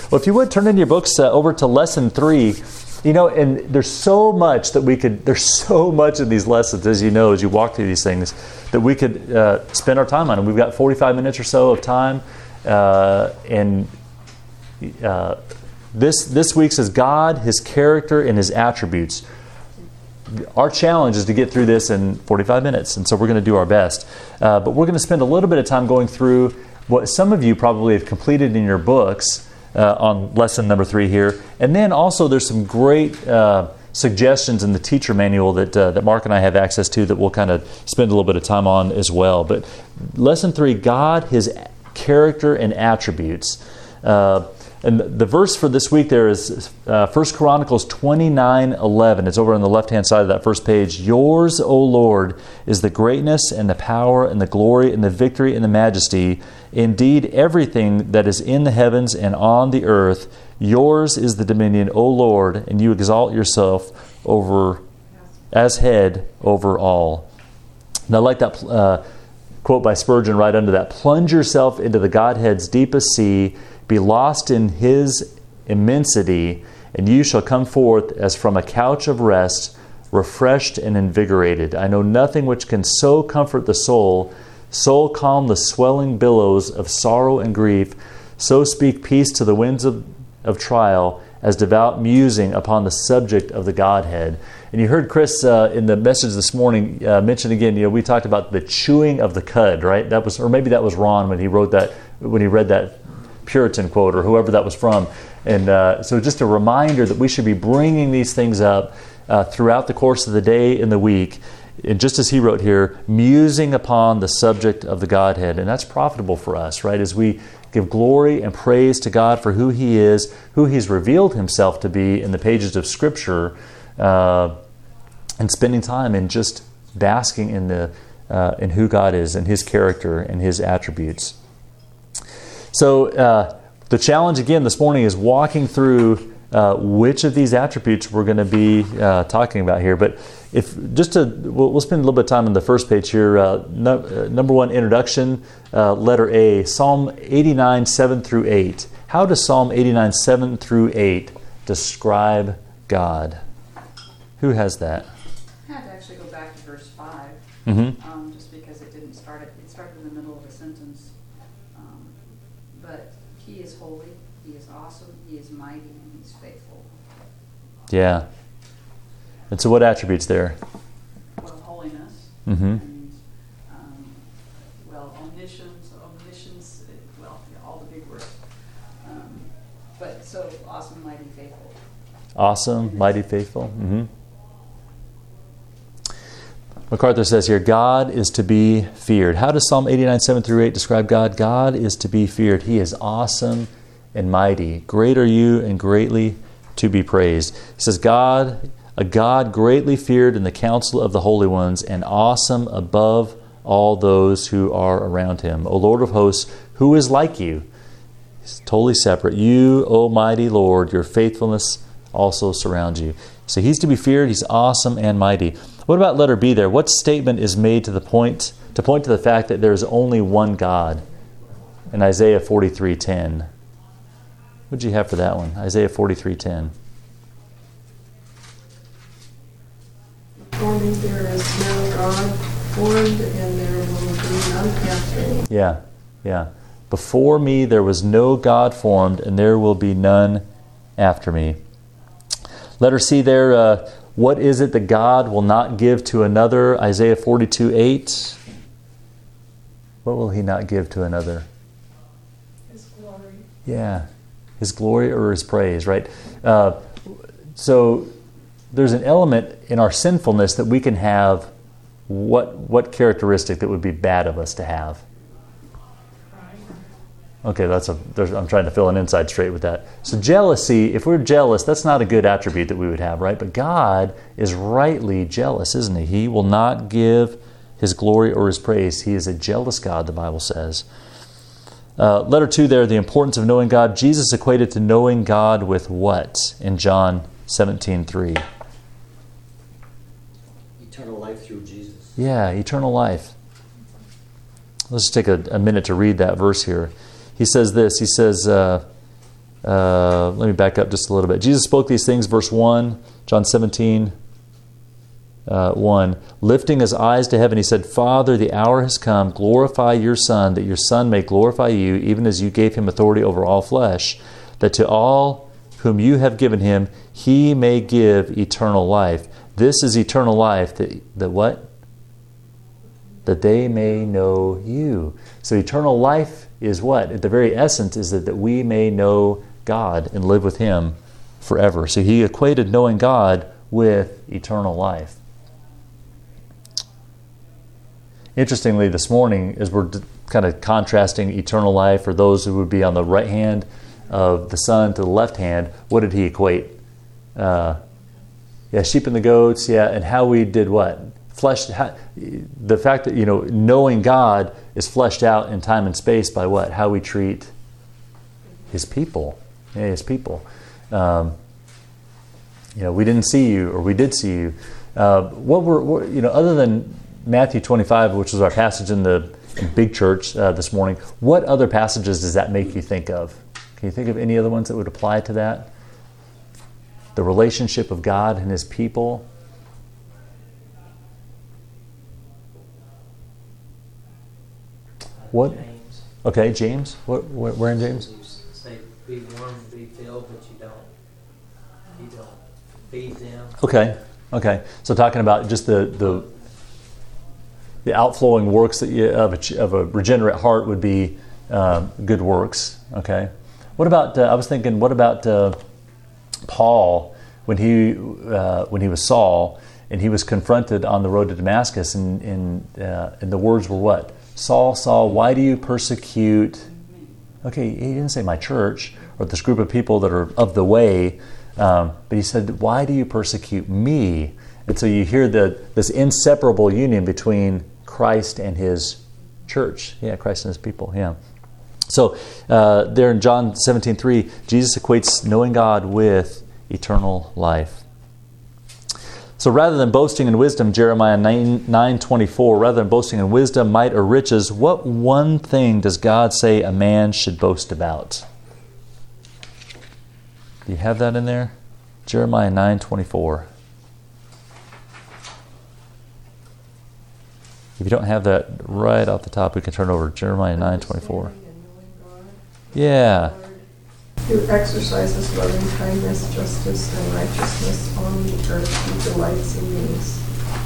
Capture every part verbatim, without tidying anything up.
Well, if you would, turn in your books uh, over to lesson three. You know, and there's so much that we could, there's so much in these lessons, as you know, as you walk through these things, that we could uh, spend our time on. And we've got forty-five minutes or so of time. Uh, and uh, this this week says God, His character, and His attributes. Our challenge is to get through this in forty-five minutes, and so we're going to do our best. Uh, but we're going to spend a little bit of time going through what some of you probably have completed in your books uh, on lesson number three here. And then also there's some great uh, suggestions in the teacher manual that uh, that Mark and I have access to that we'll kind of spend a little bit of time on as well. But lesson three, God, His character and attributes. Uh, and the verse for this week there is uh, First Chronicles twenty-nine eleven. It's over on the left-hand side of that first page. Yours, O Lord, is the greatness and the power and the glory and the victory and the majesty. Indeed, everything that is in the heavens and on the earth, yours is the dominion, O Lord, and you exalt yourself over as head over all. And I like that uh, quote by Spurgeon right under that. Plunge yourself into the Godhead's deepest sea, be lost in His immensity, and you shall come forth as from a couch of rest, refreshed and invigorated. I know nothing which can so comfort the soul, so calm the swelling billows of sorrow and grief, so speak peace to the winds of, of trial, as devout musing upon the subject of the Godhead. And you heard Chris uh, in the message this morning uh, mention again, you know, we talked about the chewing of the cud, right? That was, or maybe that was Ron when he wrote that, when he read that Puritan quote, or whoever that was from. And uh, so just a reminder that we should be bringing these things up uh, throughout the course of the day and the week. And just as he wrote here, musing upon the subject of the Godhead. And that's profitable for us, right? As we give glory and praise to God for who He is, who He's revealed Himself to be in the pages of Scripture, uh, and spending time in just basking in the uh, in who God is and His character and His attributes. So uh, the challenge again this morning is walking through uh, which of these attributes we're going to be uh, talking about here. But if just to, we'll, we'll spend a little bit of time on the first page here. Uh, no, uh, number one, introduction, uh, letter A, Psalm eighty-nine, seven through eight. How does Psalm eighty-nine, seven through eight describe God? Who has that? I had to actually go back to verse five, Mm-hmm. um, just because it didn't start it. It started in the middle of a sentence. Um, but He is holy, He is awesome, He is mighty, and He's faithful. Yeah. And so what attributes there? Well, holiness, Mm-hmm. and um, well, omniscience, omniscience, uh, well, yeah, all the big words. Um, but so awesome, mighty, faithful. Awesome, mighty, faithful. Mm-hmm. MacArthur says here, God is to be feared. How does Psalm eighty-nine, seven through eight describe God? God is to be feared. He is awesome and mighty. Great are you and greatly to be praised. He says, God, a God greatly feared in the council of the holy ones and awesome above all those who are around Him. O Lord of hosts, who is like you? He's totally separate. You, O mighty Lord, your faithfulness also surrounds you. So He's to be feared. He's awesome and mighty. What about letter B there? What statement is made to the point to point to the fact that there is only one God? In Isaiah forty-three ten. What did you have for that one? Isaiah forty-three ten. For me there is no God formed, and there will be none after me. Yeah, yeah. Before me there was no God formed, and there will be none after me. Letter C there, uh, what is it that God will not give to another? Isaiah forty-two eight. What will He not give to another? His glory. Yeah, His glory or His praise, right? Uh, so there's an element in our sinfulness that we can have what what characteristic that would be bad of us to have? Okay, that's a. I'm trying to fill an inside straight with that. So jealousy, if we're jealous, that's not a good attribute that we would have, right? But God is rightly jealous, isn't He? He will not give His glory or His praise. He is a jealous God, the Bible says. Uh, letter two there, the importance of knowing God. Jesus equated to knowing God with what in John seventeen three? Eternal life through Jesus. Yeah, eternal life. Let's just take a, a minute to read that verse here. He says this, he says, uh, Uh, let me back up just a little bit. Jesus spoke these things, verse one, John seventeen, uh, one. Lifting his eyes to heaven, he said, Father, the hour has come. Glorify your Son, that your Son may glorify you, even as you gave him authority over all flesh, that to all whom you have given him, he may give eternal life. This is eternal life, that, that what? That they may know you. So eternal life is what? At the very essence is that, that we may know God and live with him forever. So he equated knowing God with eternal life. Interestingly, this morning, as we're kind of contrasting eternal life for those who would be on the right hand of the Son to the left hand, what did he equate? Uh, yeah, sheep and the goats, yeah, and how we did what? Fleshed, how, the fact that, you know, knowing God is fleshed out in time and space by what? How we treat his people. Yeah, his people. Um, you know, we didn't see you, or we did see you. Uh, what were, what, you know, other than Matthew twenty-five, which was our passage in the in big church uh, this morning, what other passages does that make you think of? Can you think of any other ones that would apply to that? The relationship of God and his people. What? James. Okay, James. What? Where, where in James? You say, be warm, be filled, but you don't. You don't feed them. Okay. Okay. So talking about just the the, the outflowing works that you, of a of a regenerate heart would be um, good works. Okay. What about? Uh, I was thinking. What about uh, Paul when he uh, when he was Saul and he was confronted on the road to Damascus, and and, uh, and the words were what? Saul, Saul, why do you persecute? Okay, he didn't say my church or this group of people that are of the way, um, but he said, why do you persecute me? And so you hear the this inseparable union between Christ and his church. Yeah, Christ and his people, yeah. So uh, there in John seventeen three, Jesus equates knowing God with eternal life. So rather than boasting in wisdom, Jeremiah nine twenty-four, rather than boasting in wisdom, might, or riches, what one thing does God say a man should boast about? Do you have that in there? Jeremiah nine twenty-four. If you don't have that right off the top, we can turn over to Jeremiah nine twenty-four. Yeah. Who exercises loving kindness, justice, and righteousness on the earth, who delights in these.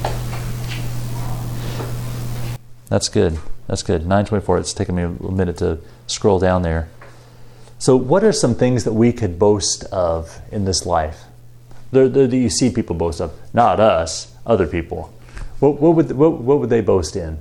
That's good. That's good. nine twenty-four. It's taken me a minute to scroll down there. So what are some things that we could boast of in this life? That you see people boast of. Not us, other people. What, what, would, what, what would they boast in?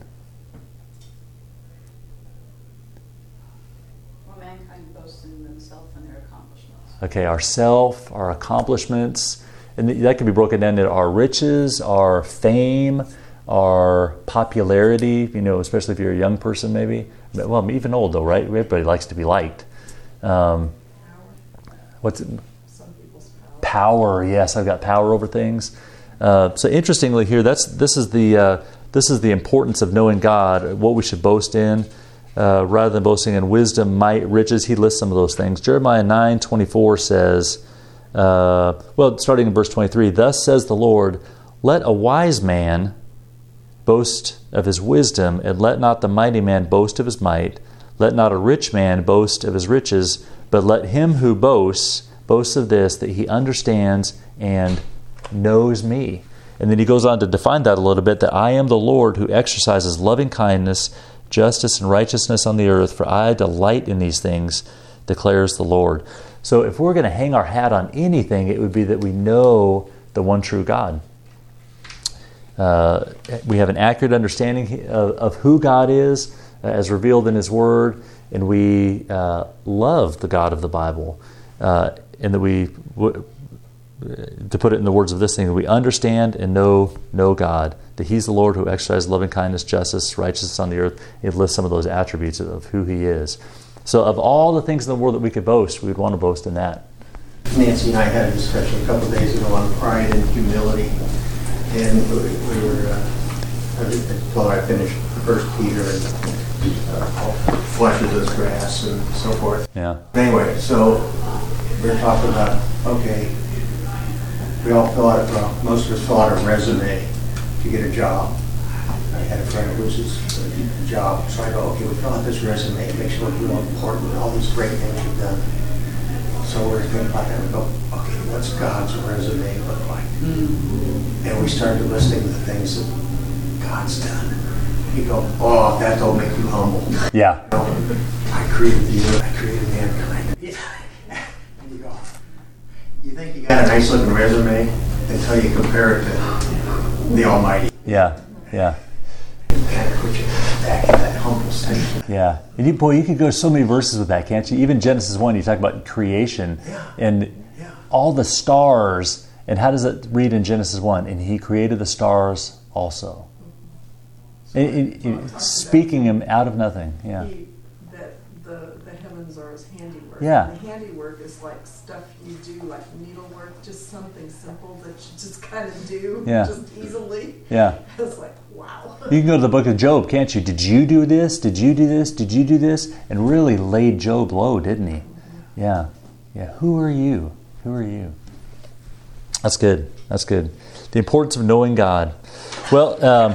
Okay, our self, our accomplishments, and that can be broken down into our riches, our fame, our popularity, you know, especially if you're a young person maybe. Well, even old though, right? Everybody likes to be liked. Um, what's it? Some people's power. Power, yes, I've got power over things. Uh, so interestingly here, that's this is the uh, this is the importance of knowing God, what we should boast in. Uh, rather than boasting in wisdom, might, riches, he lists some of those things. Jeremiah nine twenty-four says, uh, well, starting in verse twenty-three, thus says the Lord, let a wise man boast of his wisdom, and let not the mighty man boast of his might. Let not a rich man boast of his riches, but let him who boasts boast of this, that he understands and knows me. And then he goes on to define that a little bit, that I am the Lord who exercises loving kindness, justice, and righteousness on the earth, for I delight in these things, declares the Lord. So if we're going to hang our hat on anything, it would be that we know the one true God. Uh, we have an accurate understanding of, of who God is, uh, as revealed in His Word, and we uh, love the God of the Bible, uh, and that we, w- to put it in the words of this thing, we understand and know know God, that He's the Lord who exercises loving kindness, justice, righteousness on the earth. It lists some of those attributes of who He is. So of all the things in the world that we could boast, we would want to boast in that. Nancy and I had a discussion a couple of days ago on pride and humility, and we were, uh, I told her I finished First Peter and uh, flesh is as grass and so forth. Yeah. Anyway, so we were talking about, okay, we all fill out, well, most of us fill out a resume to get a job. I had a friend who was his a job, so I go, okay, we fill out this resume, it makes you look real important, all these great things you've done. So we're thinking about that, we go, okay, what's God's resume look like? Mm-hmm. And we started listening to the things that God's done. You go, oh, that don't make you humble. Yeah. You know, I created you, I created mankind. Yeah. And you go, you think you got a nice looking resume until you compare it to the Almighty. Yeah, yeah. And kind of put you back in that humble state. Yeah. And you, boy, you could go so many verses with that, can't you? Even Genesis one, you talk about creation Yeah. and Yeah. all the stars. And how does it read in Genesis one? And he created the stars also. And, and, and speaking him out of nothing. Yeah. He, that the, the heavens are his handiwork. Yeah. And the handiwork is like stuff you do, like needlework, just something simple that you just kind of do, Yeah. just easily. Yeah. It's like, wow. You can go to the book of Job, can't you? Did you do this? Did you do this? Did you do this? And really laid Job low, didn't he? Yeah. Yeah. Who are you? Who are you? That's good. That's good. The importance of knowing God. Well, um,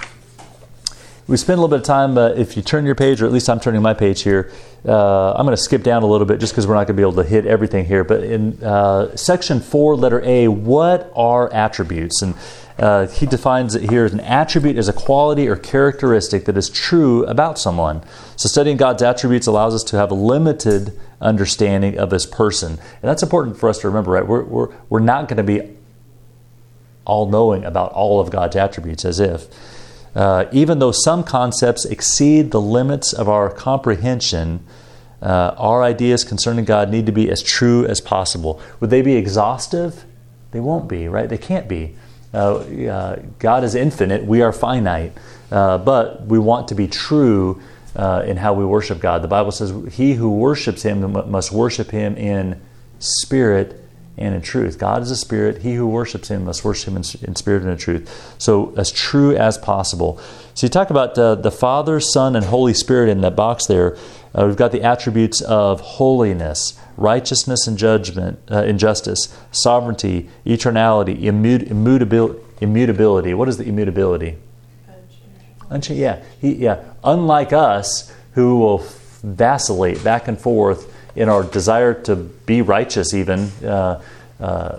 we spend a little bit of time, uh, if you turn your page, or at least I'm turning my page here, uh, I'm going to skip down a little bit just because we're not going to be able to hit everything here. But in uh, section four, letter A, what are attributes? And uh, he defines it here as an attribute as a quality or characteristic that is true about someone. So studying God's attributes allows us to have a limited understanding of this person. And that's important for us to remember, right? We're, we're, we're not going to be all-knowing about all of God's attributes, as if. Uh, even though some concepts exceed the limits of our comprehension, uh, our ideas concerning God need to be as true as possible. Would they be exhaustive? They won't be, right? They can't be. Uh, uh, God is infinite. We are finite. Uh, but we want to be true uh, in how we worship God. The Bible says, he who worships him must worship him in spirit and in truth. God is a spirit. He who worships him must worship him in, in spirit and in truth. So as true as possible. So you talk about uh, the Father, Son, and Holy Spirit in that box there. Uh, we've got the attributes of holiness, righteousness and judgment, uh, and justice, sovereignty, eternality, immut- immutabil- immutability. What is the immutability? Unchanging. Yeah. He, yeah. Unlike us, who will vacillate back and forth in our desire to be righteous even, uh, uh,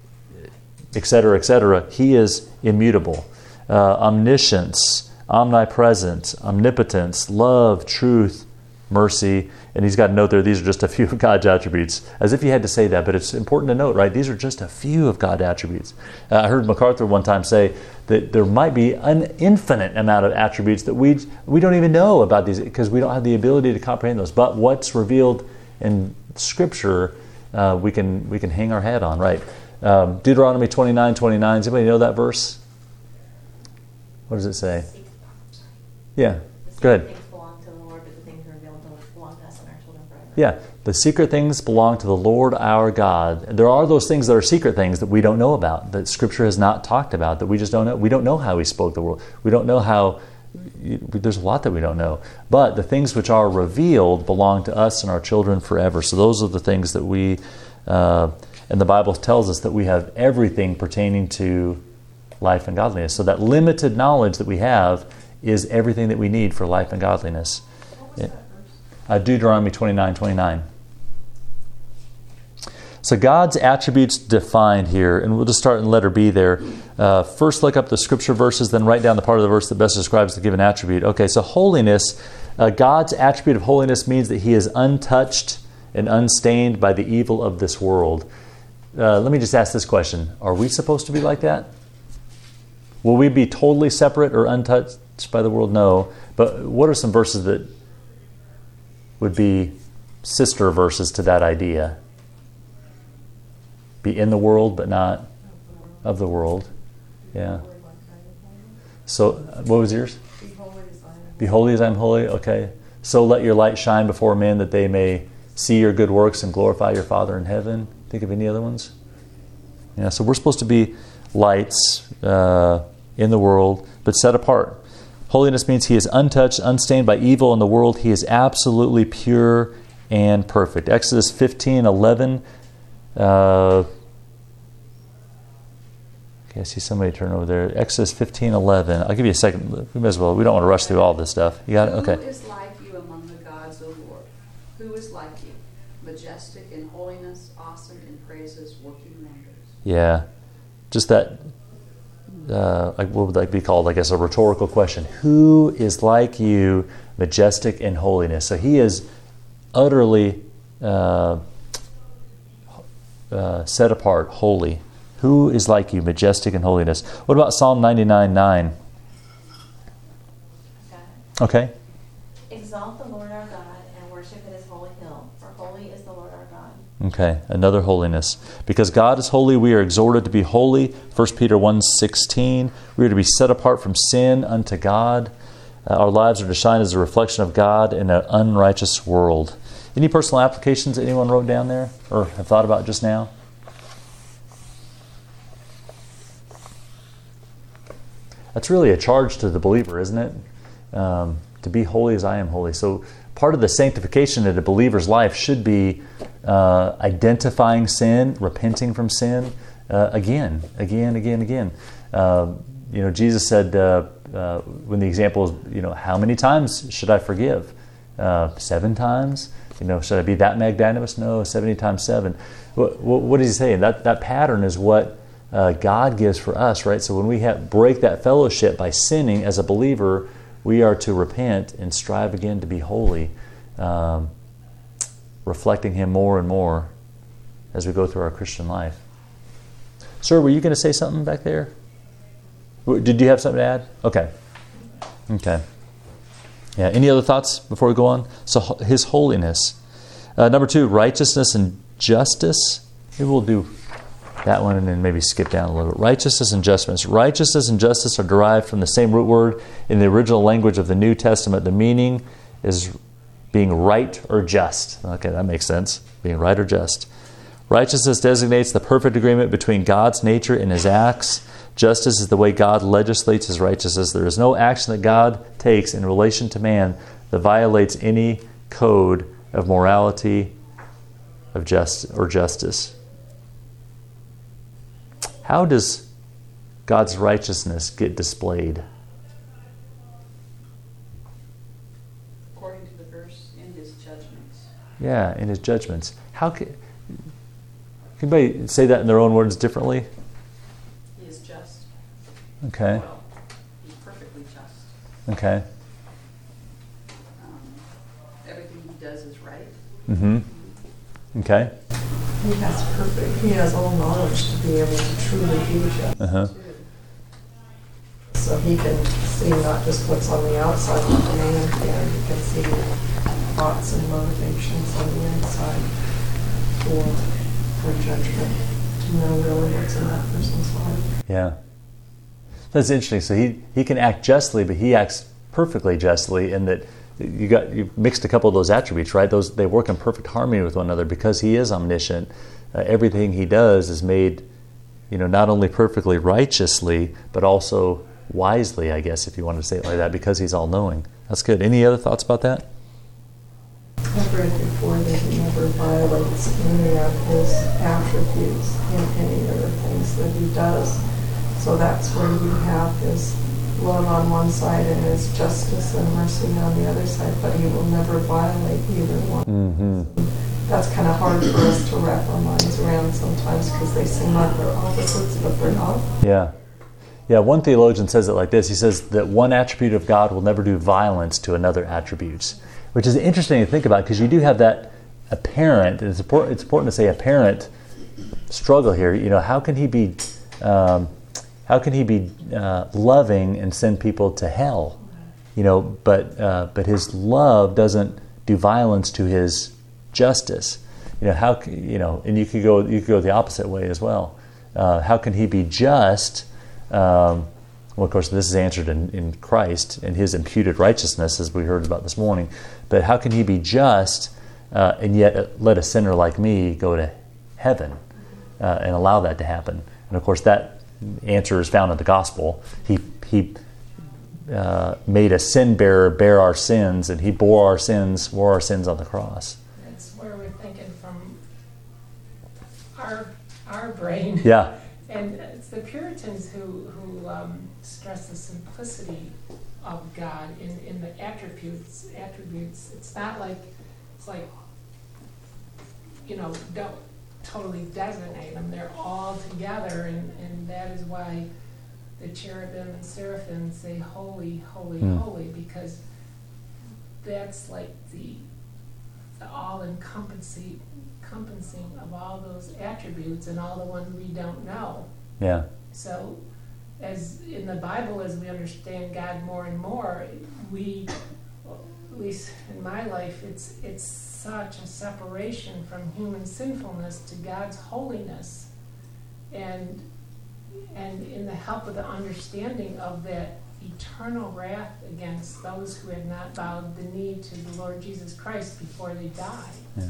et cetera, et cetera, he is immutable. Uh, omniscience, omnipresence, omnipotence, love, truth, mercy. And he's got a note there, these are just a few of God's attributes. As if he had to say that, but it's important to note, right? These are just a few of God's attributes. Uh, I heard MacArthur one time say that there might be an infinite amount of attributes that we we don't even know about these because we don't have the ability to comprehend those. But what's revealed in Scripture, uh, we can we can hang our hat on, right? Um, Deuteronomy twenty-nine twenty-nine. Does anybody know that verse? What does it say? Yeah, go ahead. Things belong to the Lord, but the things revealed to us belong to us and our children forever. Yeah, the secret things belong to the Lord our God. And there are those things that are secret things that we don't know about, that Scripture has not talked about, that we just don't know. We don't know how He spoke the world. We don't know how. There's a lot that we don't know. But the things which are revealed belong to us and our children forever. So those are the things that we, uh, and the Bible tells us that we have everything pertaining to life and godliness. So that limited knowledge that we have is everything that we need for life and godliness. Uh, Deuteronomy twenty-nine twenty-nine. So God's attributes defined here, and we'll just start in letter B there. Uh, first look up the Scripture verses, then write down the part of the verse that best describes the given attribute. Okay, so holiness, uh, God's attribute of holiness means that He is untouched and unstained by the evil of this world. Uh, let me just ask this question. Are we supposed to be like that? Will we be totally separate or untouched by the world? No. But what are some verses that would be sister verses to that idea? Be in the world, but not of the world. Yeah. So, what was yours? Be holy as I am. Be holy as I am holy. Okay. So let your light shine before men that they may see your good works and glorify your Father in heaven. Think of any other ones? Yeah. So we're supposed to be lights uh, in the world, but set apart. Holiness means He is untouched, unstained by evil in the world. He is absolutely pure and perfect. Exodus fifteen eleven Uh, okay, I see somebody turn over there. Exodus fifteen eleven. I'll give you a second. We may as well. We don't want to rush through all this stuff. You got it? Okay. Who is like you among the gods, O Lord? Who is like you? Majestic in holiness, awesome in praises, working wonders. Yeah. Just that, uh, like what would that be called? I guess a rhetorical question. Who is like you, majestic in holiness? So he is utterly uh, uh, set apart, holy. Who is like you, majestic in holiness? What about Psalm ninety-nine nine? Okay. Exalt the Lord our God and worship at his holy hill, for holy is the Lord our God. Okay, another holiness. Because God is holy, we are exhorted to be holy. First Peter one sixteen. We are to be set apart from sin unto God. Uh, our lives are to shine as a reflection of God in an unrighteous world. Any personal applications that anyone wrote down there or have thought about just now? That's really a charge to the believer, isn't it? Um, to be holy as I am holy. So part of the sanctification of the believer's life should be uh, identifying sin, repenting from sin, uh, again, again, again, again. Uh, you know, Jesus said uh, uh, when the example is, you know, how many times should I forgive? Uh, seven times? You know, should I be that magnanimous? No, seventy times seven. What, what, what is he saying? That that pattern is what uh, God gives for us, right? So when we have, break that fellowship by sinning as a believer, we are to repent and strive again to be holy, um, reflecting Him more and more as we go through our Christian life. Sir, were you going to say something back there? Did you have something to add? Okay. Okay. Yeah. Any other thoughts before we go on? So His holiness. Uh, number two, righteousness and justice. Maybe we'll do that one and then maybe skip down a little bit. Righteousness and justice. Righteousness and justice are derived from the same root word in the original language of the New Testament. The meaning is being right or just. Okay, that makes sense. Being right or just. Righteousness designates the perfect agreement between God's nature and His acts. Justice is the way God legislates His righteousness. There is no action that God takes in relation to man that violates any code of morality of just or justice. How does God's righteousness get displayed? According to the verse, in His judgments. Yeah, in His judgments. How can, can anybody say that in their own words differently? He is just. Okay. Well, He's perfectly just. Okay. Um, everything He does is right. Mm-hmm. Okay. He has perfect, he has all knowledge to be able to truly be just. Uh-huh. So he can see not just what's on the outside, but the man can. He can see thoughts and motivations on the inside for, for judgment. To know really what's in that person's life. Yeah. That's interesting. So he, he can act justly, but he acts perfectly justly in that you got you mixed a couple of those attributes, right? Those they work in perfect harmony with one another because He is omniscient. Uh, everything He does is made, you know, not only perfectly righteously, but also wisely, I guess, if you want to say it like that, because He's all-knowing. That's good. Any other thoughts about that? I've read before that He never violates any of His attributes in any of the things that He does. So that's where you have His love on one side and His justice and mercy on the other side, but He will never violate either one. Mm-hmm. That's kind of hard for us to wrap our minds around sometimes because they seem like they're opposites, but they're not. Yeah. Yeah, one theologian says it like this. He says that one attribute of God will never do violence to another attributes, which is interesting to think about because you do have that apparent, and it's important, it's important to say apparent struggle here. You know, how can He be... Um, How can He be uh, loving and send people to hell? You know, but uh, but His love doesn't do violence to His justice. You know how you know, and you could go you could go the opposite way as well. Uh, how can He be just? Um, well, of course, this is answered in, in Christ and His imputed righteousness, as we heard about this morning. But how can He be just uh, and yet let a sinner like me go to heaven uh, and allow that to happen? And of course, that answer is found in the gospel. He he uh, made a sin bearer bear our sins, and He bore our sins, bore our sins on the cross. That's where we're thinking from our our brain. Yeah. And it's the Puritans who, who um, stress the simplicity of God in, in the attributes. Attributes. It's not like, it's like, you know, don't totally designate them. They're all together, and, and that is why the cherubim and seraphim say holy, holy, Mm. holy, because that's like the, the all-encompassing encompassing of all those attributes and all the ones we don't know. Yeah. So, as in the Bible, as we understand God more and more, we, at least in my life, it's it's such a separation from human sinfulness to God's holiness, and and in the help of the understanding of that eternal wrath against those who had not bowed the knee to the Lord Jesus Christ before they died. Yeah.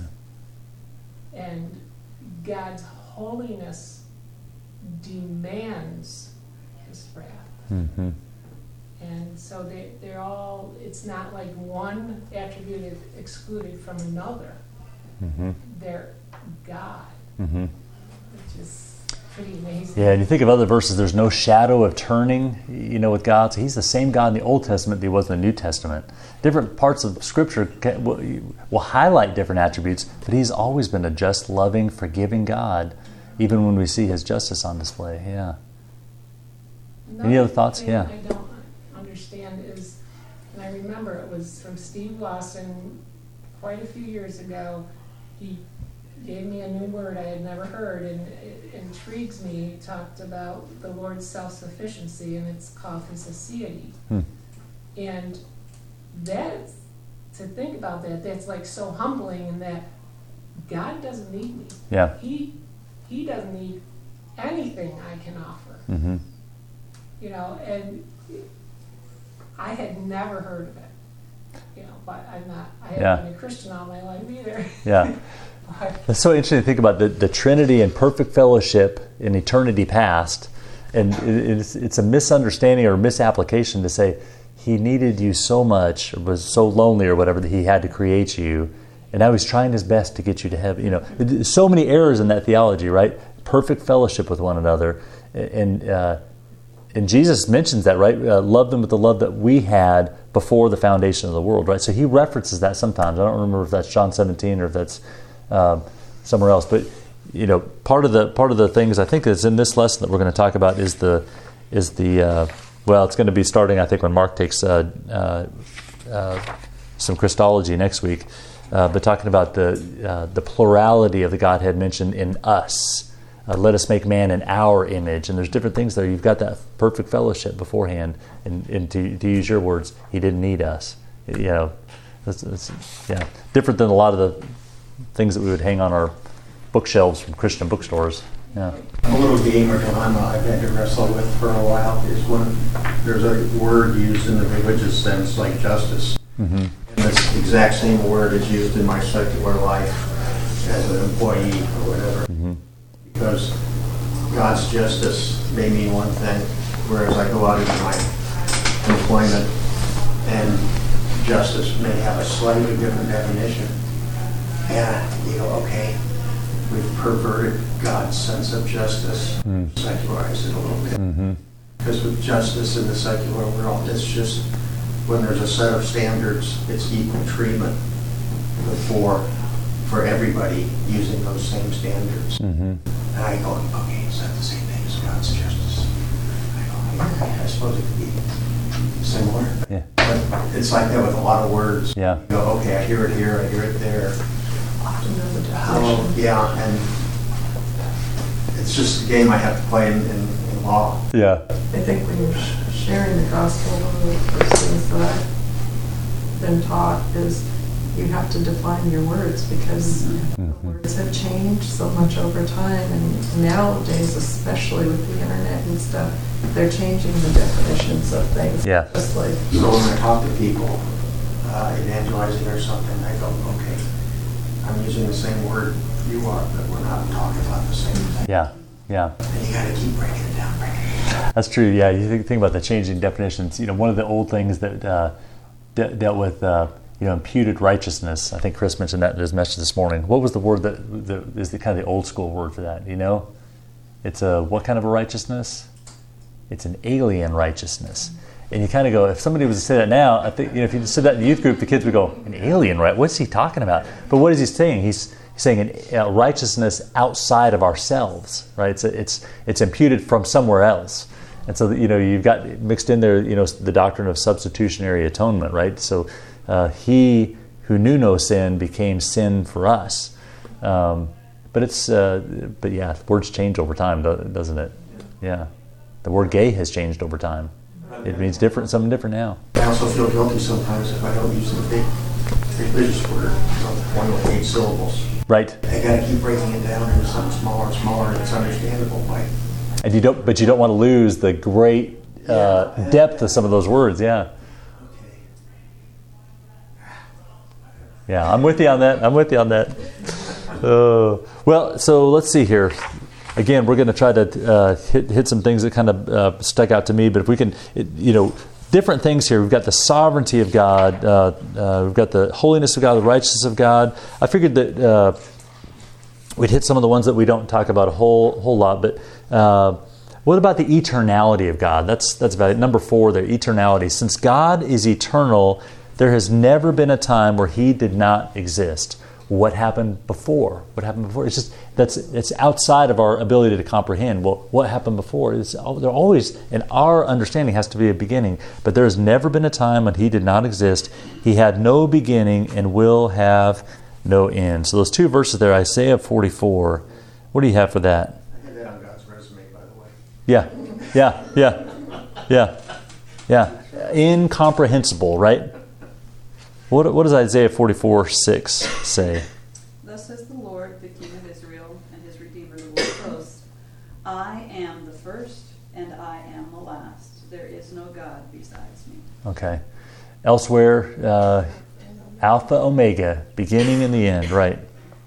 And God's holiness demands his wrath. Mm-hmm. And so they, they're all, it's not like one attribute is excluded from another. Mm-hmm. They're God, Mm-hmm. which is pretty amazing. Yeah, and you think of other verses, there's no shadow of turning, you know, with God. So he's the same God in the Old Testament that he was in the New Testament. Different parts of Scripture can, will, will highlight different attributes, but he's always been a just, loving, forgiving God, even when we see his justice on display. Yeah. Any other thoughts? Thing Yeah. I don't understand is, and I remember it was from Steve Lawson quite a few years ago. He gave me a new word I had never heard, and it intrigues me. He talked about the Lord's self-sufficiency, and it's called his aseity. Hmm. And that's, to think about that, that's like so humbling in that God doesn't need me. Yeah. He he doesn't need anything I can offer. Mm-hmm. You know, and I had never heard of it. You know, but I'm not, I haven't Yeah. been a Christian all my life either. Yeah. But It's so interesting to think about the, the Trinity and perfect fellowship in eternity past. And it, it's, it's a misunderstanding or misapplication to say he needed you so much, or was so lonely or whatever, that he had to create you. And now he's trying his best to get you to heaven. You know, there's so many errors in that theology, right? Perfect fellowship with one another. And uh, and Jesus mentions that, right? Uh, love them with the love that we had before the foundation of the world, right? So he references that sometimes. I don't remember if that's John seventeen or if that's um, somewhere else. But you know, part of the part of the things I think that's in this lesson that we're going to talk about is the is the uh, well, it's going to be starting I think when Mark takes uh, uh, uh, some Christology next week. Uh, but talking about the uh, the plurality of the Godhead mentioned in us. Uh, let us make man in our image. And there's different things there. You've got that perfect fellowship beforehand. And, and to, to use your words, he didn't need us. You know, it's, it's, yeah, different than a lot of the things that we would hang on our bookshelves from Christian bookstores. Yeah. A little game or dilemma I've had to wrestle with for a while is when there's a word used in the religious sense like justice. Mm-hmm. And this exact same word is used in my secular life as an employee or whatever. Mm-hmm. Because God's justice may mean one thing, whereas I go out into my employment and justice may have a slightly different definition. And you go, okay, we've perverted God's sense of justice, Mm. secularized it a little bit. Mm-hmm. Because with justice in the secular world, it's just when there's a set of standards, it's equal treatment before for everybody using those same standards. Mm-hmm. And I go, okay, is that the same thing as God's justice? I go, yeah, I suppose it could be similar. Yeah. But it's like that with a lot of words. Yeah. You go, okay, I hear it here, I hear it there. Often know the How, definition. yeah, and it's just a game I have to play in, in, in law. Yeah. I think when you're sh- sharing the gospel, one of the first things that I've been taught is you have to define your words, because Mm-hmm. words have changed so much over time, and nowadays, especially with the internet and stuff, they're changing the definitions of things. Yeah. Just like, So when I talk to people, uh, evangelizing or something, I go, okay, I'm using the same word you are, but we're not talking about the same thing. Yeah. Yeah. And you got to keep breaking it down, breaking it down. That's true. Yeah, you think, think about the changing definitions. You know, one of the old things that uh, de- dealt with uh, you know, imputed righteousness. I think Chris mentioned that in his message this morning. What was the word that the, is the kind of the old school word for that? You know, it's a what kind of a righteousness? It's an alien righteousness. And you kind of go, if somebody was to say that now, I think, you know, if you said that in the youth group, the kids would go, an alien, right? What's he talking about? But what is he saying? He's saying an, a righteousness outside of ourselves, right? It's a, it's it's imputed from somewhere else. And so, you know, you've got mixed in there, you know, the doctrine of substitutionary atonement, right? So uh, he who knew no sin became sin for us. Um, but it's, uh, but yeah, words change over time, doesn't it? Yeah. The word gay has changed over time. It means different, something different now. I also feel guilty sometimes if I don't use the big religious word, one with eight syllables. Right. I got to keep breaking it down into something smaller and smaller that's understandable. Like, and you don't, but you don't want to lose the great uh, yeah. depth of some of those words. Yeah. Okay. Yeah, I'm with you on that. I'm with you on that. Uh, well, so let's see here. Again, we're going to try to uh, hit, hit some things that kind of uh, stuck out to me. But if we can, it, you know, different things here. We've got the sovereignty of God. Uh, uh, we've got the holiness of God, the righteousness of God. I figured that uh, we'd hit some of the ones that we don't talk about a whole whole lot. But uh, what about the eternality of God? That's that's about it. Number four there, eternality. Since God is eternal, there has never been a time where He did not exist. What happened before? What happened before? It's just that's it's outside of our ability to comprehend. Well, what happened before? It's there always, and our understanding has to be a beginning. But there has never been a time when He did not exist. He had no beginning and will have no end. So those two verses there, Isaiah forty-four. What do you have for that? I had that on God's resume, by the way. Yeah, yeah, yeah, yeah, yeah. Incomprehensible, right? What, what does Isaiah forty-four six say? Thus says the Lord, the King of Israel, and His Redeemer, the Lord of hosts, I am the first, and I am the last. There is no God besides me. Okay. Elsewhere, uh, Alpha, Omega, beginning and the end, right.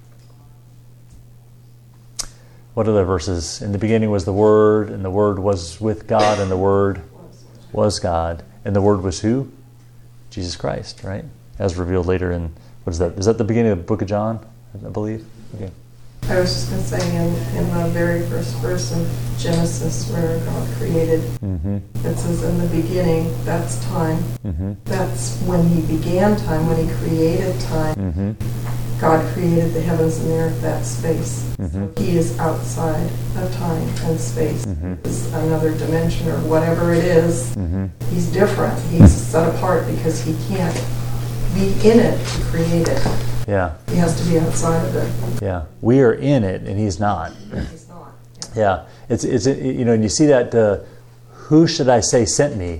What other verses? In the beginning was the Word, and the Word was with God, and the Word was God. And the Word was who? Jesus Christ, right? As revealed later in, what is that? Is that the beginning of the book of John, I believe? Okay. I was just going to say in, in the very first verse of Genesis where God created, mm-hmm. it says in the beginning, that's time. Mm-hmm. That's when He began time, when He created time. Mm-hmm. God created the heavens and the earth, that space. Mm-hmm. So He is outside of time and space. Mm-hmm. It's another dimension or whatever it is. Mm-hmm. He's different. He's set apart because He can't be in it to create it. Yeah. He has to be outside of it. Yeah. We are in it, and He's not. He's not. Yeah. Yeah. It's, it's you know, and you see that, uh, who should I say sent me?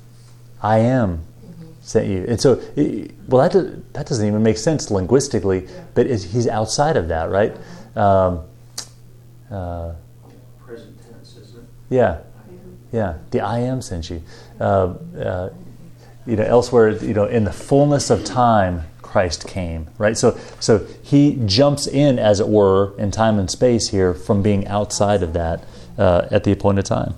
I am mm-hmm. sent you. And so, it, well, that, does, that doesn't even make sense linguistically, yeah. but it, He's outside of that, right? Um, uh, Present tense, isn't it? yeah. Yeah. The I am sent you. Uh, uh, you know, elsewhere, you know, in the fullness of time, Christ came, right? So, so He jumps in, as it were, in time and space here from being outside of that uh, at the appointed time.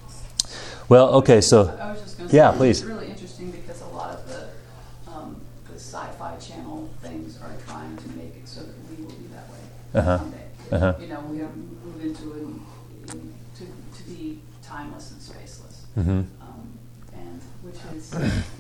Well, okay, so I was just going to yeah, say, please. It's really interesting because a lot of the um, the sci-fi channel things are trying to make it so that we will be that way Uh-huh. someday. Uh-huh. You know, we have moved into an, in, to to be timeless and spaceless, Mm-hmm. um, and which is,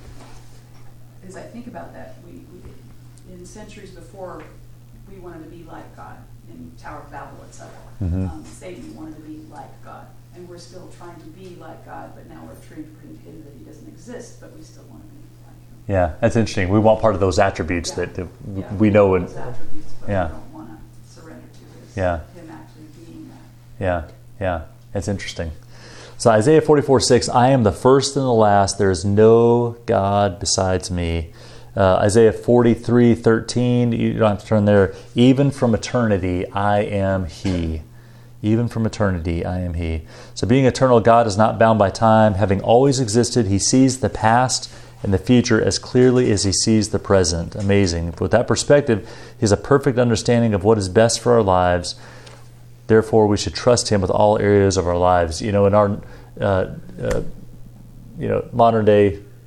as I think about that, we, we in centuries before we wanted to be like God in Tower of Babel, et cetera. Mm-hmm. Um, Satan wanted to be like God. And we're still trying to be like God, but now we're trying to pretend that He doesn't exist, but we still want to be like Him. Yeah, that's interesting. We want part of those attributes Yeah. that, that Yeah, we know. those And, attributes, but yeah. we don't want to surrender to his, Yeah. Him actually being that. yeah, yeah, it's interesting. So Isaiah forty-four six, I am the first and the last. There is no God besides me. Uh, Isaiah forty-three thirteen, you don't have to turn there. Even from eternity, I am He. Even from eternity, I am He. So being eternal, God is not bound by time. Having always existed, He sees the past and the future as clearly as He sees the present. Amazing. With that perspective, He has a perfect understanding of what is best for our lives. Therefore, we should trust Him with all areas of our lives. You know, in our uh, uh, you know modern day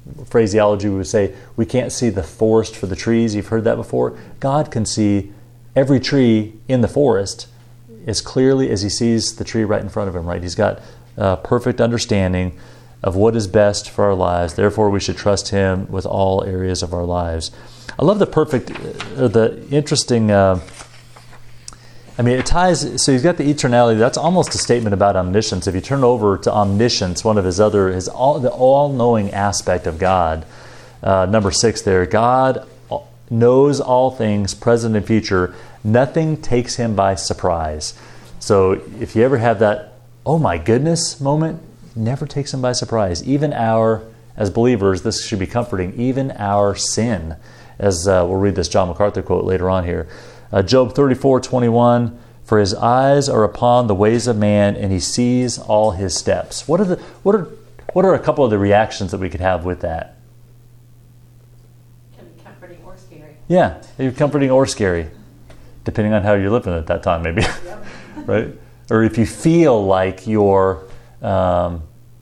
phraseology, we would say we can't see the forest for the trees. You've heard that before. God can see every tree in the forest as clearly as he sees the tree right in front of him, right? He's got uh, perfect understanding of what is best for our lives. Therefore, we should trust him with all areas of our lives. I love the perfect, uh, the interesting, uh, I mean, it ties, so he's got the eternality. That's almost a statement about omniscience. If you turn over to omniscience, one of his other, his all, the all-knowing aspect of God, uh, number six there, God knows all things, present and future. Nothing takes him by surprise. So if you ever have that, oh my goodness moment, never takes him by surprise. Even our, as believers, this should be comforting, even our sin. As uh, we'll read this John MacArthur quote later on here. Uh, Job thirty-four twenty-one, for his eyes are upon the ways of man, and he sees all his steps. What are the what are what are a couple of the reactions that we could have with that? Can be comforting or scary. Yeah, either comforting or scary, depending on how you're living at that time, maybe. Yep. Right? Or if you feel like you're um,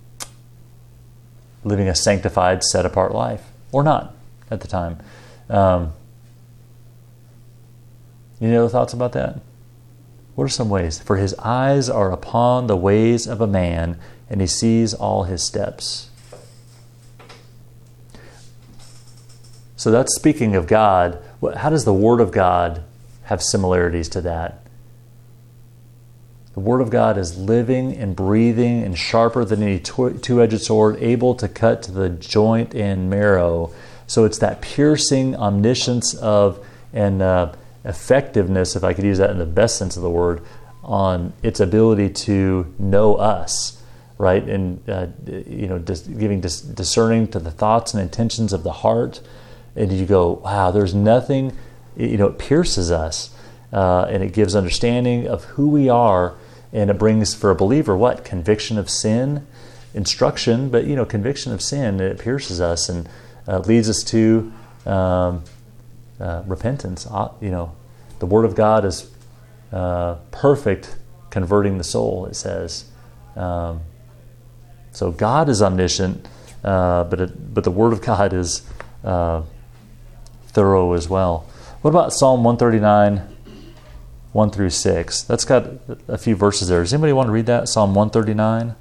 living a sanctified, set-apart life, or not at the time. Um, Any other thoughts about that? What are some ways? For his eyes are upon the ways of a man, and he sees all his steps. So that's speaking of God. How does the Word of God have similarities to that? The Word of God is living and breathing and sharper than any two-edged sword, able to cut to the joint and marrow. So it's that piercing omniscience of and uh, effectiveness, if I could use that in the best sense of the word, on its ability to know us, right? And uh, you know, dis- giving dis- discerning to the thoughts and intentions of the heart. And you go, wow, there's nothing. You know, it pierces us, uh, and it gives understanding of who we are, and it brings for a believer what conviction of sin, instruction, but you know, conviction of sin. It pierces us and uh, leads us to. Um, Uh, repentance. Uh, you know, the Word of God is uh, perfect, converting the soul, it says. Um, so God is omniscient, uh, but it, but the Word of God is uh, thorough as well. What about Psalm one thirty-nine, one through six? That's got a few verses there. Does anybody want to read that? Psalm one thirty-nine.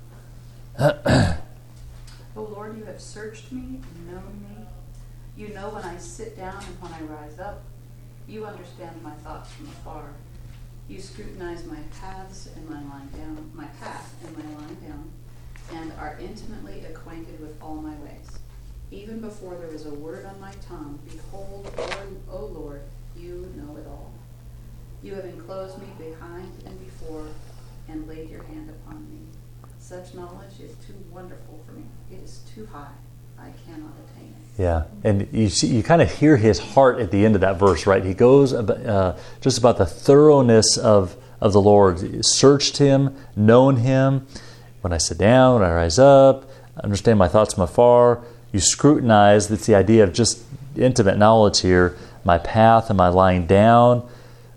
O Lord, you have searched me and known me. You know when I sit down and when I rise up. You understand my thoughts from afar. You scrutinize my paths and my lying down, my path and my lying down, and are intimately acquainted with all my ways. Even before there is a word on my tongue, behold, O, o Lord, you know it all. You have enclosed me behind and before, and laid your hand upon me. Such knowledge is too wonderful for me. It is too high. I cannot attain it. Yeah, and you see, you kind of hear his heart at the end of that verse, right? He goes about, uh, just about the thoroughness of, of the Lord. Searched him, known him. When I sit down, when I rise up, understand my thoughts from afar. You scrutinize. That's the idea of just intimate knowledge here. My path and my lying down.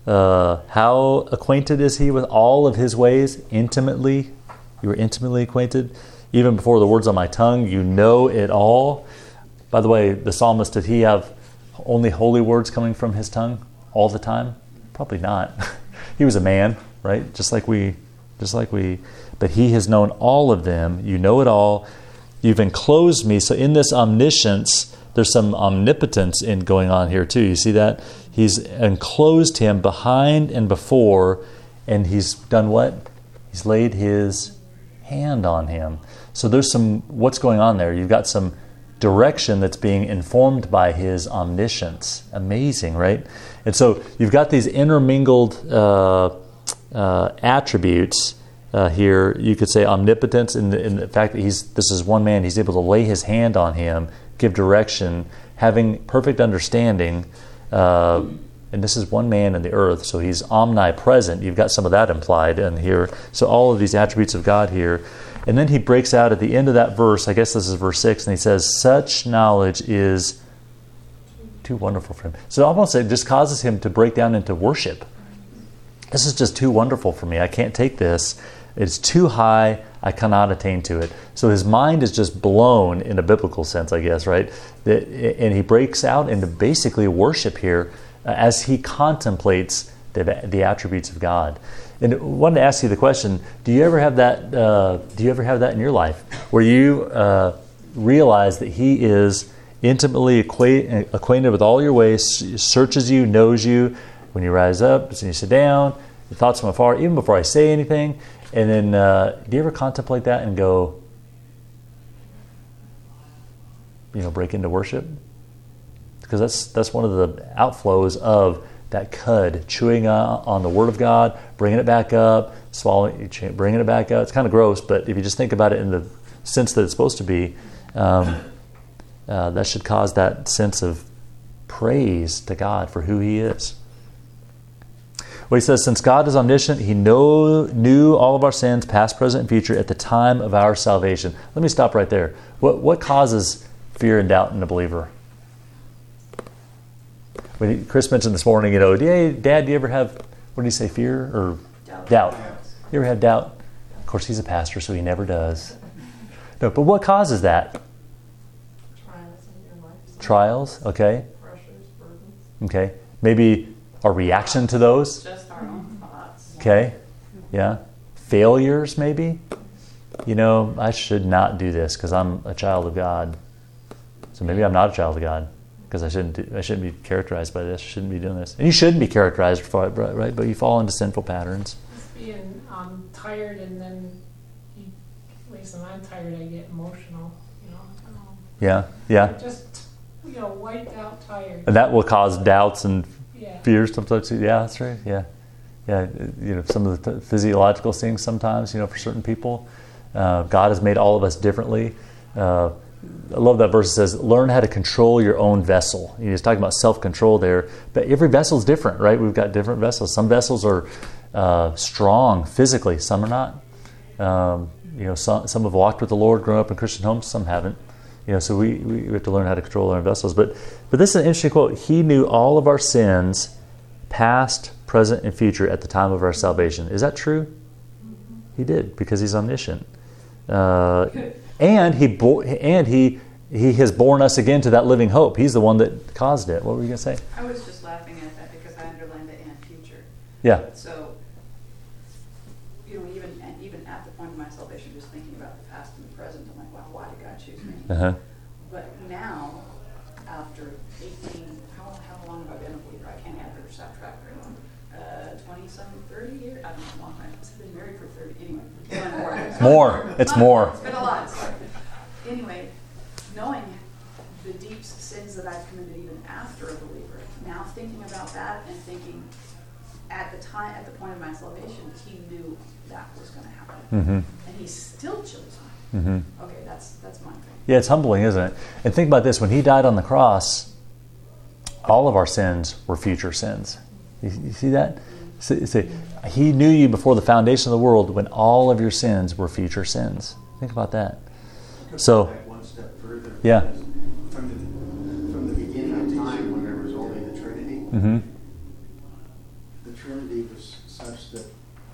Uh, how acquainted is he with all of his ways? Intimately. You were intimately acquainted. Even before the words on my tongue, you know it all. By the way, the psalmist, did he have only holy words coming from his tongue all the time? Probably not. He was a man, right? Just like we, just like we. But he has known all of them. You know it all. You've enclosed me. So in this omniscience, there's some omnipotence in going on here too. You see that? He's enclosed him behind and before, and he's done what? He's laid his hand on him. So there's some, what's going on there? You've got some direction that's being informed by his omniscience. Amazing, right? And so you've got these intermingled uh, uh, attributes uh, here. You could say omnipotence in the, in the fact that he's this is one man. He's able to lay his hand on him, give direction, having perfect understanding. Uh, and this is one man in the earth, so he's omnipresent. You've got some of that implied in here. So all of these attributes of God here. And then he breaks out at the end of that verse, I guess this is verse six, and he says, such knowledge is too wonderful for him. So almost it just causes him to break down into worship. This is just too wonderful for me. I can't take this. It's too high. I cannot attain to it. So his mind is just blown in a biblical sense, I guess, right? And he breaks out into basically worship here as he contemplates the, the attributes of God. And I wanted to ask you the question: Do you ever have that? Uh, do you ever have that in your life, where you uh, realize that He is intimately acquaint- acquainted with all your ways, searches you, knows you when you rise up, when you sit down, your thoughts from afar, even before I say anything? And then, uh, do you ever contemplate that and go, you know, break into worship? Because that's that's one of the outflows of that cud, chewing on the Word of God, bringing it back up, swallowing, bringing it back up. It's kind of gross, but if you just think about it in the sense that it's supposed to be, um, uh, that should cause that sense of praise to God for who He is. Well, he says, since God is omniscient, He know, knew all of our sins, past, present, and future, at the time of our salvation. Let me stop right there. What what causes fear and doubt in a believer? When Chris mentioned this morning, you know, hey, Dad, do you ever have, what did he say, fear or doubt? doubt? You ever have doubt? Of course, he's a pastor, so he never does. No, but what causes that? Trials in your life. Trials, okay. Pressures, burdens. Okay. Maybe our reaction to those. Just our own thoughts. Okay. Yeah. Failures, maybe. You know, I should not do this because I'm a child of God. So maybe I'm not a child of God. Because I shouldn't, do, I shouldn't be characterized by this. I shouldn't be doing this, and you shouldn't be characterized for it, right? But you fall into sinful patterns. Just being um, tired, and then, you, at least when I'm tired, I get emotional. You know. Um, Yeah, yeah. Just you know, wiped out, tired. And that will cause doubts and Yeah. fears sometimes. Yeah, that's right. Yeah, yeah. You know, some of the th- physiological things sometimes. You know, for certain people, uh, God has made all of us differently. Uh, I love that verse. It says, learn how to control your own vessel. He's talking about self-control there. But every vessel is different, right? We've got different vessels. Some vessels are uh, strong physically. Some are not. Um, you know, some, some have walked with the Lord, grown up in Christian homes. Some haven't. You know, so we, we have to learn how to control our own vessels. But, but this is an interesting quote. He knew all of our sins, past, present, and future, at the time of our salvation. Is that true? He did, because He's omniscient. Uh, and he bo- and he he has born us again to that living hope. He's the one that caused it. What were you going to say? I was just laughing at that because I underlined the and future. Yeah. So, you know, even and even at the point of my salvation, just thinking about the past and the present, I'm like, wow, why did God choose me? Uh-huh. But now, after eighteen, how, how long have I been a believer? I can't ever stop track very long. Uh, twenty-some, thirty years? I don't know, long time. I've been married for thirty, anyway. More. It's more. It's been a lot. So, anyway, knowing the deep sins that I've committed even after a believer, now thinking about that and thinking at the time, at the point of my salvation, He knew that was going to happen. Mm-hmm. And He still chose me. Mm-hmm. Okay, that's that's my thing. Yeah, it's humbling, isn't it? And think about this. When He died on the cross, all of our sins were future sins. You, you see that? See, see, He knew you before the foundation of the world when all of your sins were future sins. Think about that. So, Back one step further. yeah. From the, from the beginning of time, when there was only the Trinity, Mm-hmm. the Trinity was such that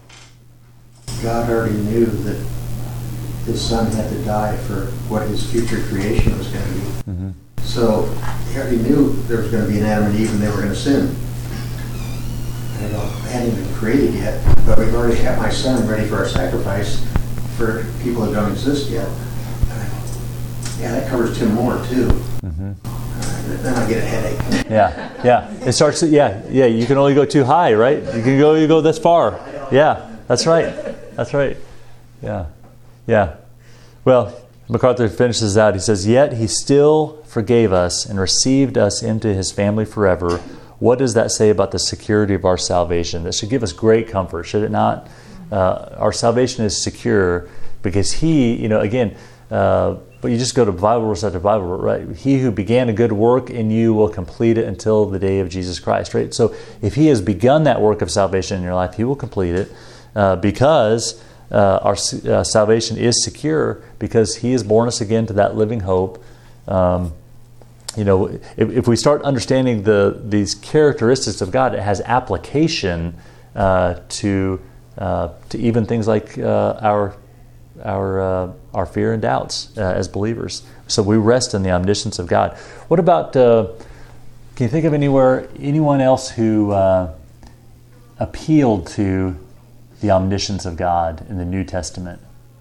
God already knew that His Son had to die for what His future creation was going to be. Mm-hmm. So He already knew there was going to be an Adam and Eve and they were going to sin. And I go, I hadn't even created yet, but we've already got my Son ready for our sacrifice for people that don't exist yet. And I go, yeah, that covers two more too. Mm-hmm. Uh, then I get a headache. Yeah, yeah. It starts to, yeah, yeah. You can only go too high, right? You can go, you go this far. Yeah, that's right. That's right. Yeah, yeah. Well, MacArthur finishes out. He says, yet He still forgave us and received us into His family forever. What does that say about the security of our salvation? That should give us great comfort, should it not? Uh, our salvation is secure because He, you know, again, uh, but you just go to Bible verse after Bible, right? He who began a good work in you will complete it until the day of Jesus Christ, right? So if He has begun that work of salvation in your life, He will complete it uh, because uh, our uh, salvation is secure because He has born us again to that living hope. Um, You know, if, if we start understanding the these characteristics of God, it has application uh, to uh, to even things like uh, our our uh, our fear and doubts uh, as believers. So we rest in the omniscience of God. What about? Uh, can you think of anywhere anyone else who uh, appealed to the omniscience of God in the New Testament?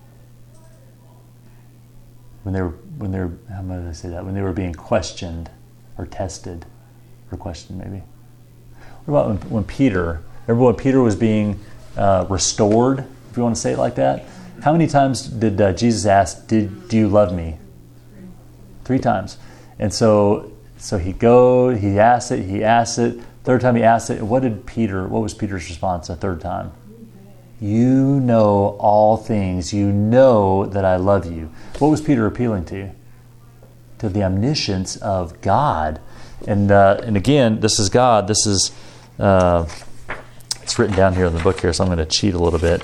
When they were when they were how did I say that? When they were being questioned or tested, or questioned maybe. What about when, when Peter? Remember when Peter was being uh, restored? If you want to say it like that. How many times did uh, Jesus ask, "Did do you love me?" Three times. And so, so he go, he asks it, he asks it. Third time he asked it. What did Peter? What was Peter's response? The third time, "You know all things. You know that I love you." What was Peter appealing to? To the omniscience of God. And uh, and again, this is God. This is uh, it's written down here in the book here. So I'm going to cheat a little bit.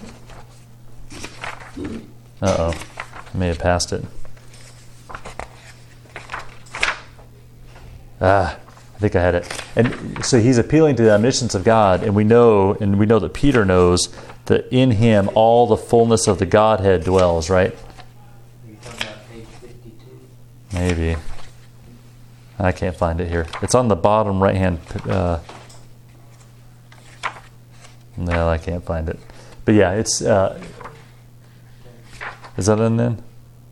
Uh-oh. I may have passed it. Ah, I think I had it. And so he's appealing to the omniscience of God, and we know, and we know that Peter knows that in him all the fullness of the Godhead dwells, right? You're talking about page fifty-two? Maybe. I can't find it here. It's on the bottom right-hand... Uh, no, I can't find it. But yeah, it's... Uh, Is that in then?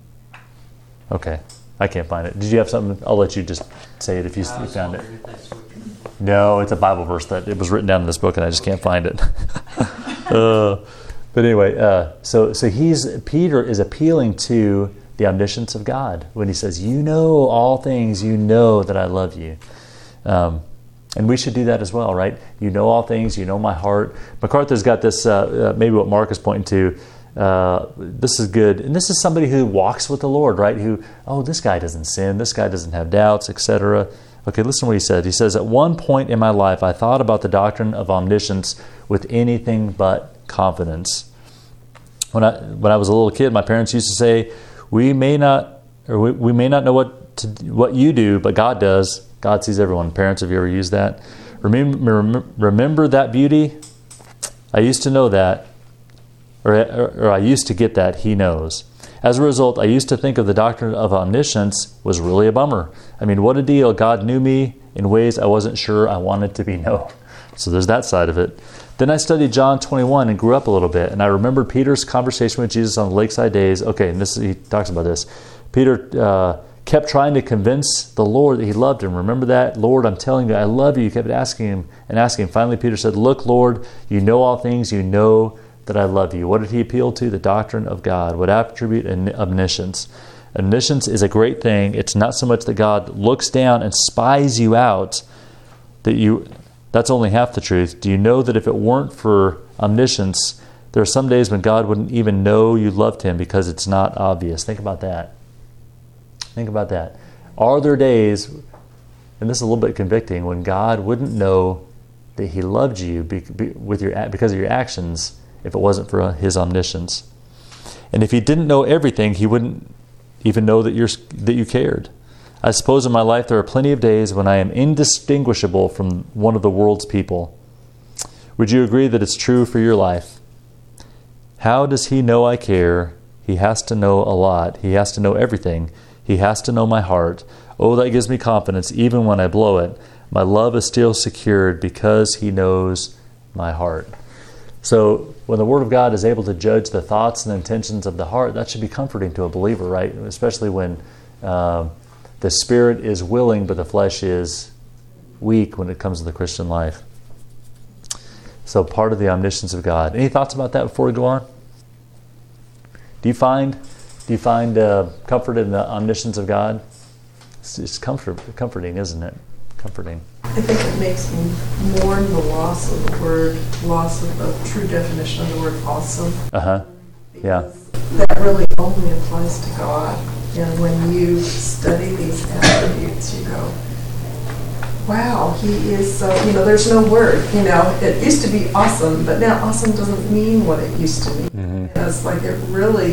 Okay. I can't find it. Did you have something? I'll let you just say it if you, you found it. No, it's a Bible verse that it was written down in this book and I just can't find it. uh, but anyway, uh, so so he's Peter is appealing to the omniscience of God when he says, "You know all things. You know that I love you." Um, and we should do that as well, right? You know all things. You know my heart. MacArthur's got this, uh, uh, maybe what Mark is pointing to. Uh, this is good. And this is somebody who walks with the Lord, right? Who, oh, this guy doesn't sin. This guy doesn't have doubts, et cetera. Okay, listen to what he said. He says, "At one point in my life, I thought about the doctrine of omniscience with anything but confidence. When I when I was a little kid, my parents used to say, we may not, or we, we may not know what to, what you do, but God does. God sees everyone." Parents, have you ever used that? Remember, remember that beauty? I used to know that. Or, or, or I used to get that, he knows. As a result, I used to think of the doctrine of omniscience was really a bummer. I mean, what a deal. God knew me in ways I wasn't sure I wanted to be known. So there's that side of it. Then I studied John twenty-one and grew up a little bit. And I remembered Peter's conversation with Jesus on the lakeside days. Okay, and this he talks about this. Peter uh, kept trying to convince the Lord that he loved him. Remember that? "Lord, I'm telling you, I love you." He kept asking him and asking him. Finally, Peter said, "Look, Lord, you know all things. You know that I love you." What did he appeal to? The doctrine of God. What attribute? Omniscience. Omniscience is a great thing. It's not so much that God looks down and spies you out. That you, that's only half the truth. Do you know that if it weren't for omniscience, there are some days when God wouldn't even know you loved him because it's not obvious. Think about that. Think about that. Are there days, and this is a little bit convicting, when God wouldn't know that he loved you be, be, with your because of your actions if it wasn't for his omniscience? And if he didn't know everything, he wouldn't even know that you're that you cared. I suppose in my life there are plenty of days when I am indistinguishable from one of the world's people. Would you agree that it's true for your life? How does he know I care? He has to know a lot. He has to know everything. He has to know my heart. Oh, that gives me confidence even when I blow it. My love is still secured because he knows my heart. So when the Word of God is able to judge the thoughts and intentions of the heart, that should be comforting to a believer, right? Especially when uh, the spirit is willing, but the flesh is weak when it comes to the Christian life. So part of the omniscience of God. Any thoughts about that before we go on? Do you find do you find uh, comfort in the omniscience of God? It's, it's comfort, comforting, isn't it? Comforting. I think it makes me mourn the loss of the word, loss of the true definition of the word awesome. Uh-huh. Yeah. That really only applies to God. And when you study these attributes, you go, wow, he is so, you know, there's no word, you know, it used to be awesome, but now awesome doesn't mean what it used to mean. Mm-hmm. And it's like it really,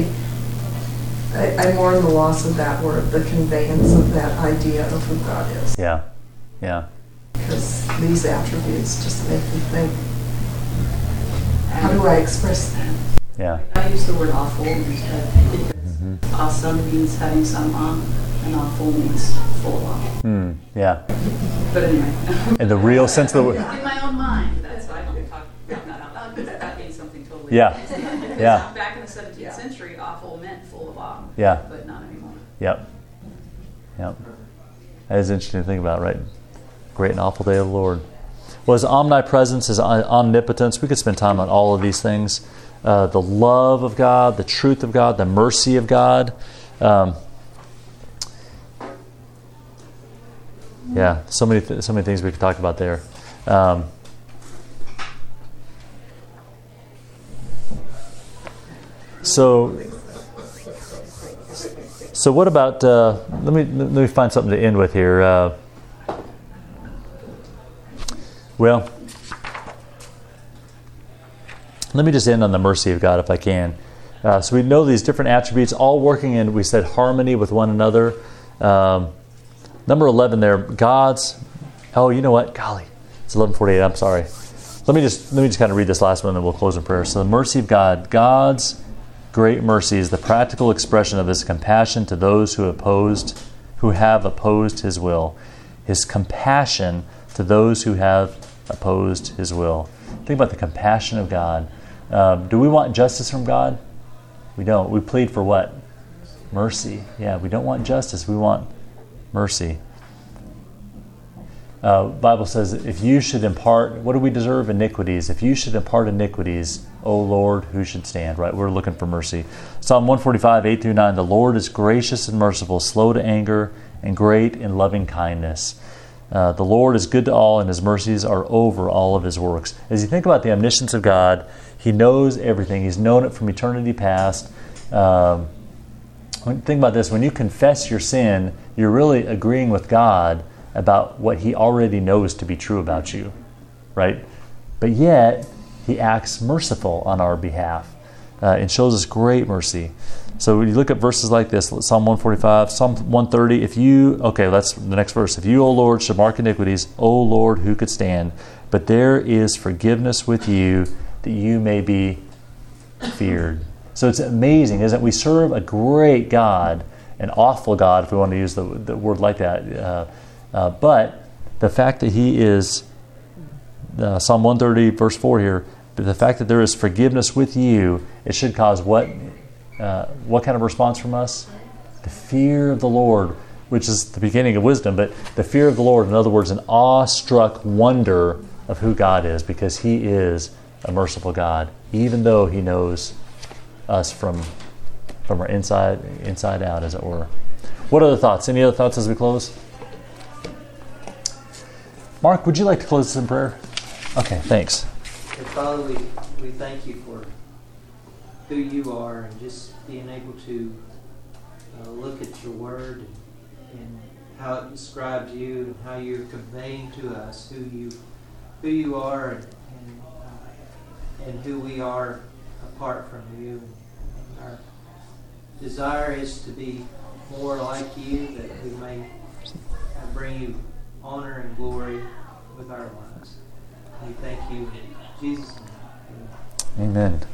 I, I mourn the loss of that word, the conveyance of that idea of who God is. Yeah, yeah. Because these attributes just make me think, how do I express that? Yeah. I use the word awful instead because Mm-hmm. awesome means having some awe, and awful means full of awe. Mm, yeah. But anyway. In the real sense of the word. In my own mind, that's why I could talk about that out loud, because that means something totally Yeah. different. Because Yeah. back in the seventeenth century, awful meant full of awe. Yeah. But not anymore. Yep. Yep. That is interesting to think about, right? Great and awful day of the Lord. Well, his omnipresence, his omnipotence, we could spend time on all of these things. Uh, the love of God, the truth of God, the mercy of God. Um, yeah, so many th- so many things we could talk about there. Um, so, so what about? Uh, let me let me find something to end with here. Uh, well. Let me just end on the mercy of God if I can. Uh, so we know these different attributes, all working in, we said, harmony with one another. Um, number eleven there, God's, oh, you know what? Golly, it's eleven forty-eight, I'm sorry. Let me just let me just kind of read this last one and then we'll close in prayer. So the mercy of God, God's great mercy is the practical expression of his compassion to those who opposed, who have opposed his will. His compassion to those who have opposed his will. Think about the compassion of God. Um, do we want justice from God? We don't. We plead for what? Mercy. Yeah, we don't want justice. We want mercy. Uh, Bible says, if you should impart, what do we deserve? Iniquities. If you should impart iniquities, O Lord, who should stand? Right? We're looking for mercy. Psalm one forty-five, eight through nine, the Lord is gracious and merciful, slow to anger, and great in loving kindness. Uh, the Lord is good to all, and his mercies are over all of his works. As you think about the omniscience of God, he knows everything. He's known it from eternity past. Um, think about this. When you confess your sin, you're really agreeing with God about what he already knows to be true about you, right? But yet, he acts merciful on our behalf uh, and shows us great mercy. So when you look at verses like this, Psalm one forty-five, Psalm one thirty, if you, okay, that's the next verse. If you, O Lord, should mark iniquities, O Lord, who could stand? But there is forgiveness with you, that you may be feared. So it's amazing, isn't it? We serve a great God, an awful God, if we want to use the, the word like that. Uh, uh, but the fact that he is, uh, Psalm one thirty, verse four here, but the fact that there is forgiveness with you, it should cause what? Uh, what kind of response from us? The fear of the Lord, which is the beginning of wisdom, but the fear of the Lord, in other words, an awestruck wonder of who God is, because he is a merciful God, even though he knows us from from our inside inside out, as it were. What other thoughts? Any other thoughts as we close? Mark, would you like to close this in prayer? Okay, thanks. And Father, we, we thank you for who you are, and just being able to uh, look at your word and, and how it describes you and how you're conveying to us who you who you are and and, uh, and who we are apart from you. And our desire is to be more like you, that we may bring you honor and glory with our lives. We thank you in Jesus' name. Amen.